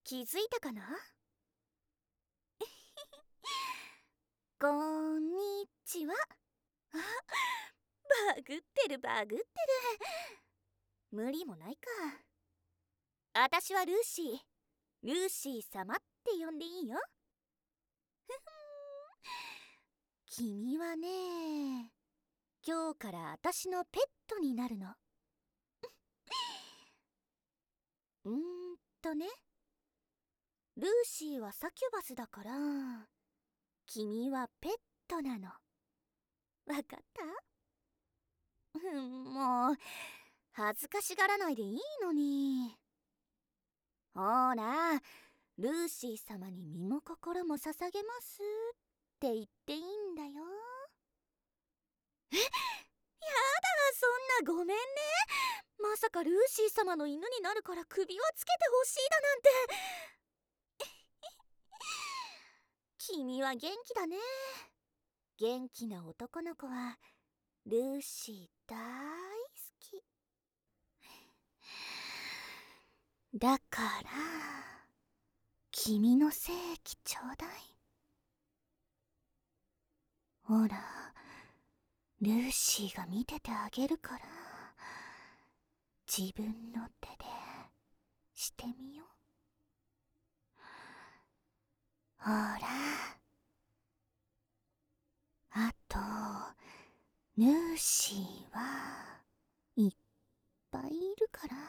気づいたかな？こんにちは。あ、バグってるバグってる。無理もないか。あたしはルーシー。ルーシー様って呼んでいいよ。君はね、今日からあたしのペットになるの。ね、ルーシーはサキュバスだから、君はペットなの。わかった？もう恥ずかしがらないでいいのに。ほら、ルーシー様に身も心も捧げますって言っていいんだよ。やだ、そんなごめんね。まさかルーシー様の犬になるから首輪つけてほしいだなんて。君は元気だね。元気な男の子はルーシー大好きだから、君の精液ちょうだい。ほら、ルーシーが見ててあげるから、自分の手でしてみよう。ほら、あとルーシーはいっぱいいるから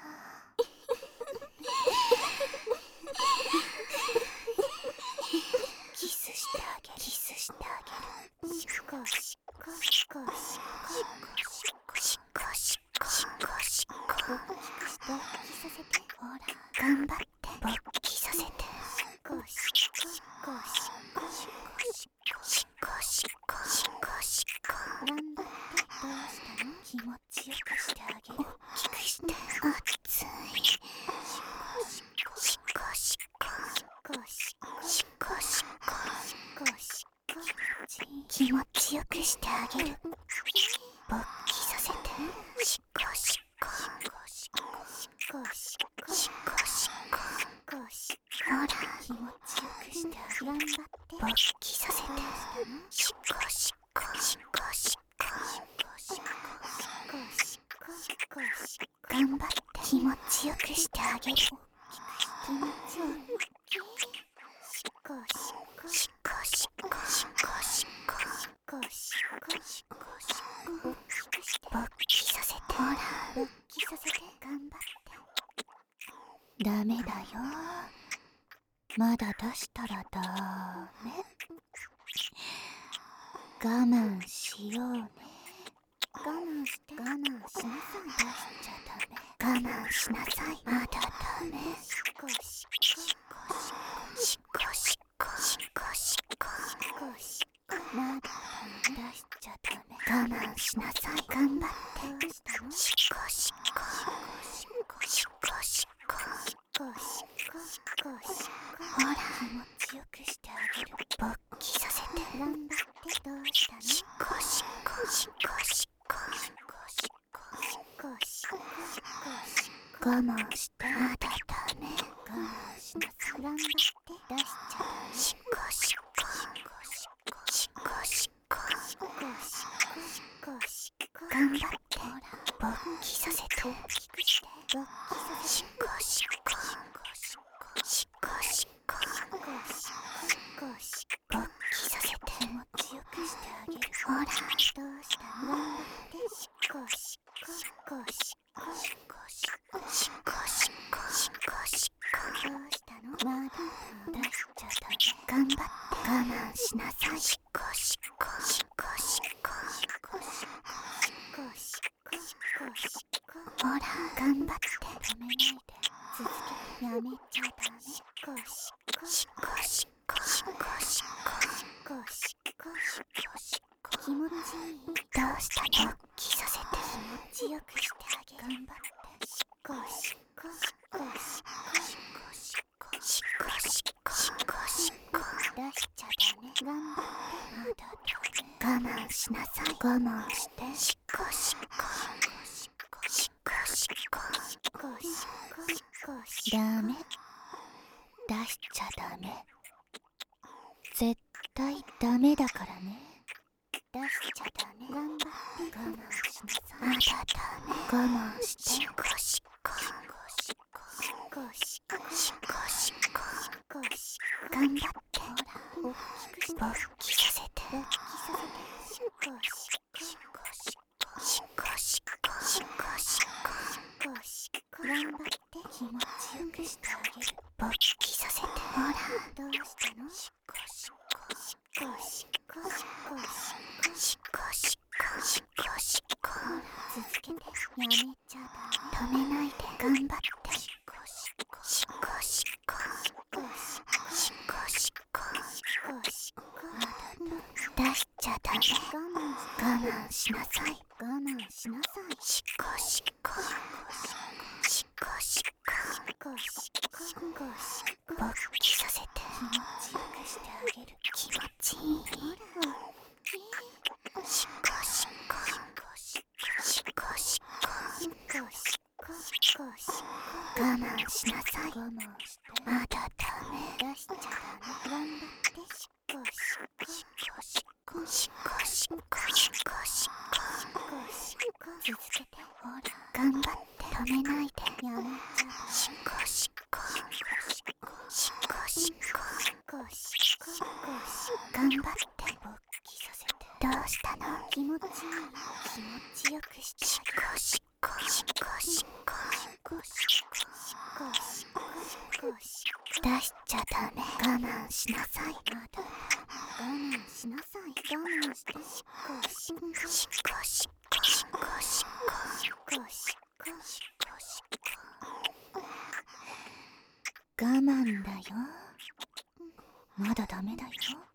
キスしてあげる、キスしてあげる。シコシコシコシコシコシコシコシコシコ。勃起させて。ほら、頑張って勃起させて。シコシコシコシコシコシコシコシコシコシコ。頑張って。どうしたの？気持ちよくしてあげる。大きくして。熱い。シコシコシコシコシコシコシコシコシコシコ。気持ちよくしてあげる。勃起させて。シコシコシコシコシコシコシコシコ。ほら、気持ちよくしてあげる。頑張って。勃起させて。シコシコシコシコシコシコシコシコシコ。頑張って。気持ちよくしてあげる。気持ちよく。シコシコシコシコシコシコシコシコシコシコ。勃起させて。ほら、勃起させて。頑張って。ダメだよ。まだ出したらダメ。我慢しようね。我慢して。我慢しなさい。出しちゃダメ。我慢しなさい。まだダメ。シコシコシコシコシコシコシコシコ。まだ出しちゃダメ。我慢しなさい。頑張って。どうしたの？シコシコシコシコシコシコシコシコシコ。ほら、気持ちよくしてあげる。勃起させて。頑張って。どうしたの？シコシコシコシコシコシコシコシコシコ。我慢して。まだダメ。我慢しなさい。頑張って。出しちゃダメ。シコシコシコシコシコシコシコシコ。頑張って。ほら、勃起させて。大きくして。勃起させて。シコシコシコシコシコシコシコ。勃起させて。気持ちよくしてあげる。ほら、どうしたの？頑張って。シコシコシコシコシコシコシコシコシコシコ。どうしたの？まだ出しちゃダメ。頑張って。我慢しなさい。シコシコシコシコシコシコシコシコシコ。ほら、頑張って。止めないで。続けて。やめちゃダメ。シコシコシコシコシコシコシコシコシコシコ。気持ちいい？どうしたの？勃起させて。気持ちよくしてあげる。頑張って。シコシコシコシコシコシコシコシコシコシコ。出しちゃダメ。頑張って。まだダメ。我慢しなさい。我慢して。シコシコシコシコシコシコシコシコシコ。ダメ。出しちゃダメ。絶対ダメだからね。出しちゃダメ。頑張って我慢しなさい。まだダメ。我慢して。しこしこしこしこしこしこしこしこ。頑張って。ほら、大きくして。勃起させて。勃起させて。しこしこしこしこしこしこしこしこしこ。頑張って気持ちよくしてあげる。勃起させて。ほら、どうしたの？しこしこしこしこしこしこしこしこしこしこ。続けて。やめちゃダメ。止めないで。頑張って。しこしこしこしこしこしこしこしこしこ。出しちゃダメ。我慢しなさい。我慢しなさい。しこしこしこしこしこしこ。勃起させて。気持ちよくしてあげる。気持ちいい。しこしこしこしこしこしこしこしこ。我慢しなさい。我慢して。まだダメ。出しちゃダメ。頑張って。しこしこしこしこしこしこしこしこしこ。続けて。ほら、頑張って。止めないで。やめちゃダメ。しこしこしこしこしこしこしこしこ。頑張って。勃起させて。どうしたの？気持ちいい。気持ちよくして。しこしこしこしこしこしこしこしこしこ。出しちゃダメ。我慢しなさい。まだ我慢しなさい。我慢して。しこしこしこしこしこしこしこしこしこしこ。我慢だよ。まだダメだよ。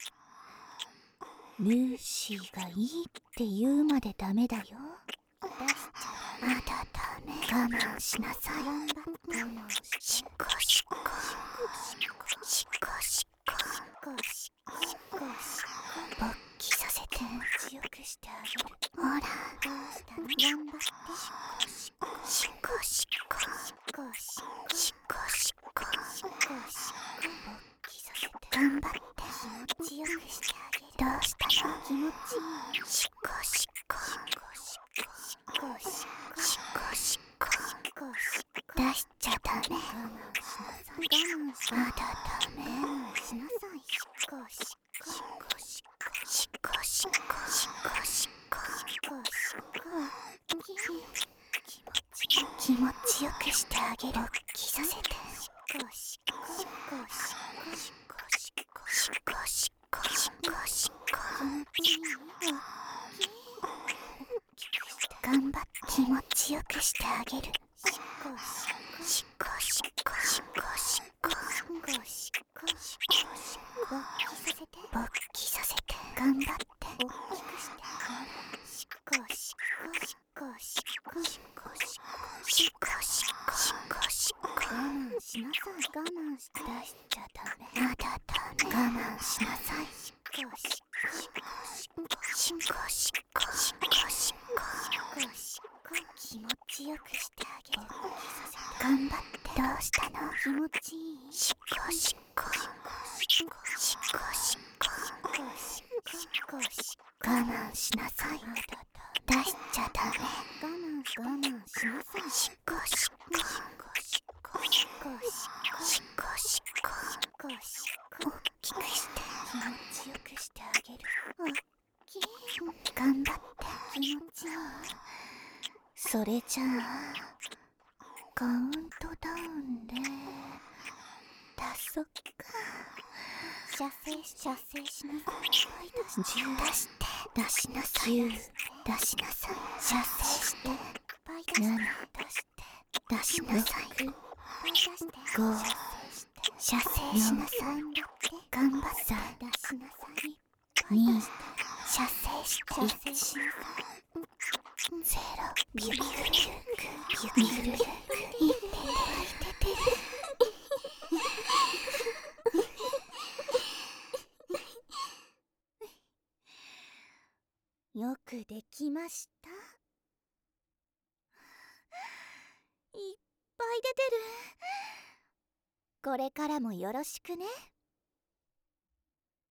ルーシーがいいって言うまでダメだよ。出しちゃダメ。まだダメ。我慢しなさい。頑張って。我慢して。しこしこしこしこしこしこしこしこ。勃起させて。気持ちよくしてあげる。ほら、どうしたの？頑張って。しこしこしこしこしこしこしこしこしこ。勃起させて。頑張って。気持ちよくしてあげる。どうしたの？気持ちいい。しこしこしこしこしこしこしこしこしこ。出しちゃダメ。我慢しなさい。我慢しまだダメ。我慢しなさい。しこしこしこしこしこしこしこしこしこしこ。気持ちよくしてあげる。勃起させて。しこしこしこしこしこしこしこしこしこしこ。頑張って気持ちよくしてあげる。しこしこしこしこしこしこしこしこしこ。勃起させて。頑張って大きくして。しこしこしこしこしこしこしこしこしこしこ。我慢しなさい。我慢して。出しちゃダメ。まだダメ。我慢しなさい。しこしこしこしこしこしこしこしこしこ。気持ちよくしてあげる。頑張って。どうしたの？気持ちいい。しこしこしこしこしこしこしこ。我慢しなさい。出しちゃダメ。我慢しなさい。しこしこしこしこしこしこしこしこ。大きくして。気持ちよくしてあげる。大きい。頑張って。気持ちいい。それじゃあカウントダウンで出そっか。射精しなさい。10出して。出しなさい。9出しなさい。射精して7出して出しなさい。5射精しなさい。頑張って出しなさい。2射精して1 0ビュビュビュビュビュビュビュいてていてて。よくできました。いっぱい出てる。 これからもよろしくね。